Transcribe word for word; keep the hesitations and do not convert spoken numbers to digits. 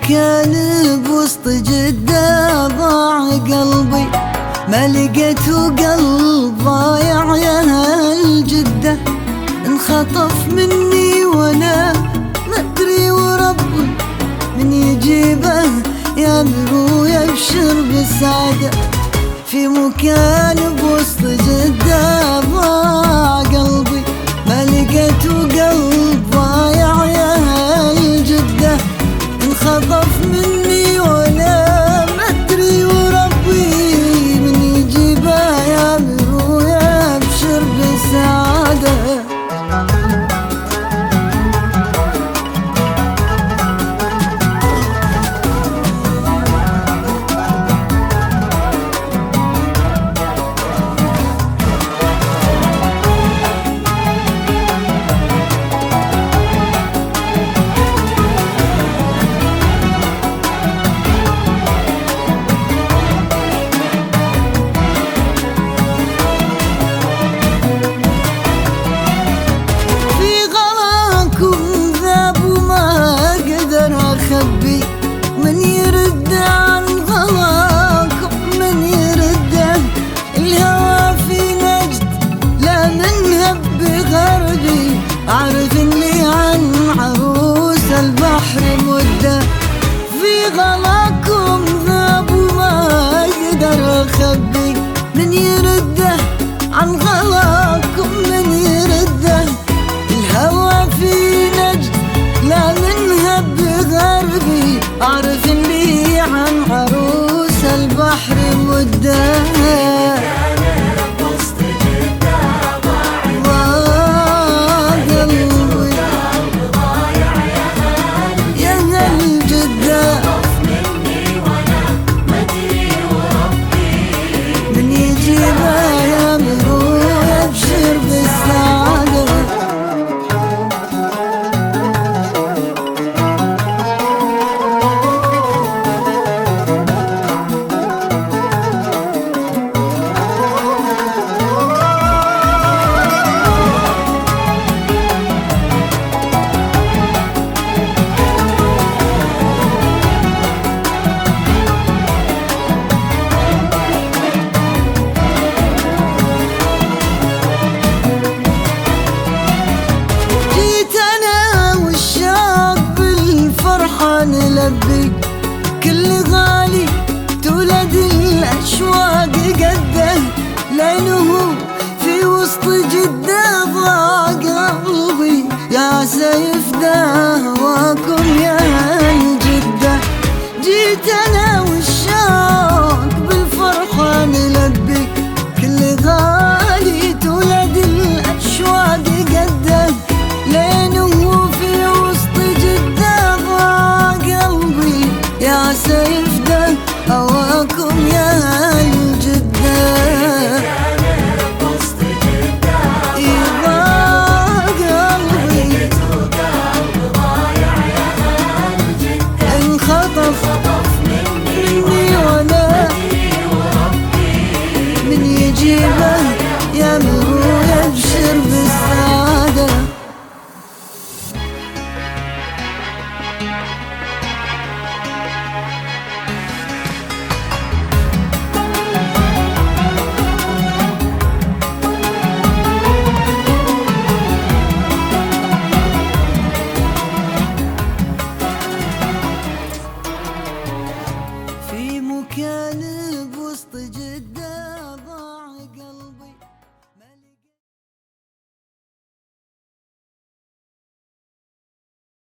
مكان بوسط جدة ضاع قلبي، ما لقيته قلب ضايع يا هالجدة. انخطف مني وانا مدري وربي من يجيبه يامر ويبشر بالسعادة. في مكان بوسط جدة ضاع قلبي، ما لقيته قلب ضايع يا هالجدة. انخطف مني وانا مدري وربي من يجيبه يامر ويبشر بالسعادة. من يرد عن غلاكم من يرده الهوى في نجد، لا من هب غربي عارف اللي عن عروس البحر مده. في غلاكم ذاب وما اقدر اخبي، من يرده عن غلاكم من يرده الهوى في نجد، لا من هب غربي أعرف اللي عن عروس البحر مده. وسط جدة ضاع قلبي ضايع يا هالجدة. انخطف مني وانا مدري وربي من يجيبه يامر ويبشر بالسعادة. نلبي كل غالي تولد الأشواق قده، لأنه في وسط جدة ضاع قلبي يا سيف دهواكم يا هالجدة. جيت أنا والشوق بالفرحة نلبي كل غالي تولد الأشواق قده، لأنه في وسط جدة ضاع قلبي يا سيف ده هواكم يا هالجدة. وسط جدة ضاع قلبي ضايع يا هالجدة انخطف مني وانا من يجيبه يامر ويبشر بالسعادة. في مكان بوسط جدة